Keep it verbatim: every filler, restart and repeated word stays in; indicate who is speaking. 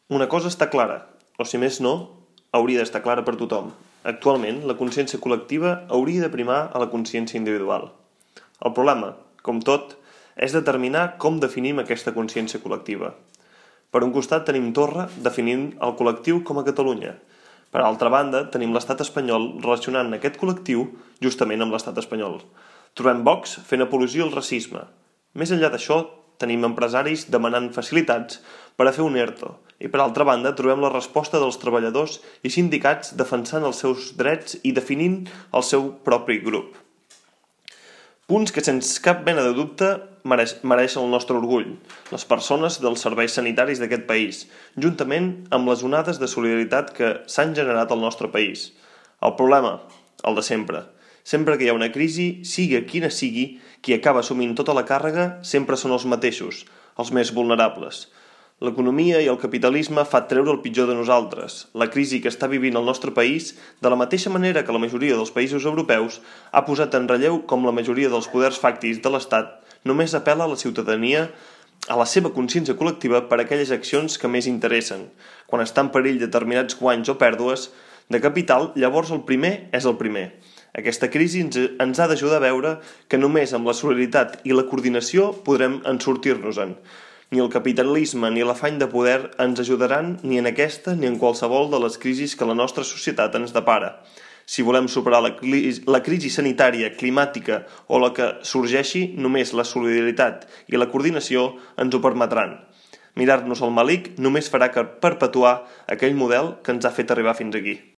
Speaker 1: Una cosa està clara, o si més no, hauria d'estar clara per tothom. Actualment, la consciència col·lectiva hauria de primar a la consciència individual. El problema, com tot, és determinar com definim aquesta consciència col·lectiva. Per un costat tenim Torra definint el col·lectiu com a Catalunya. Per altra banda, tenim l'estat espanyol relacionant aquest col·lectiu justament amb l'estat espanyol. Trobem Vox fent apologia al racisme. Més enllà d'això, tenim empresaris demanant facilitats per a fer un ERTO. I per altra banda, trobem la resposta dels treballadors i sindicats defensant els seus drets i definint el seu propi grup. Punts que, sense cap mena de dubte, mereix, mereixen el nostre orgull, les persones dels serveis sanitaris d'aquest país, juntament amb les onades de solidaritat que s'han generat al nostre país. El problema, el de sempre. Sempre que hi ha una crisi, sigui quina sigui, qui acaba assumint tota la càrrega sempre són els mateixos, els més vulnerables. L'economia i el capitalisme fa treure el pitjor de nosaltres. La crisi que està vivint el nostre país, de la mateixa manera que la majoria dels països europeus, ha posat en relleu com la majoria dels poders fàctics de l'Estat només apel·la a la ciutadania a la seva consciència col·lectiva per a aquelles accions que més interessen. Quan està en perill determinats guanys o pèrdues de capital, llavors el primer és el primer. Aquesta crisi ens, ens ha d'ajudar a veure que només amb la solidaritat i la coordinació podrem en sortir-nos-en. Ni el capitalisme ni l'afany de poder ens ajudaran ni en aquesta ni en qualsevol de les crisis que la nostra societat ens depara. Si volem superar la, la crisi sanitària, climàtica o la que sorgeixi, només la solidaritat i la coordinació ens ho permetran. Mirar-nos al malic només farà que perpetuar aquell model que ens ha fet arribar fins aquí.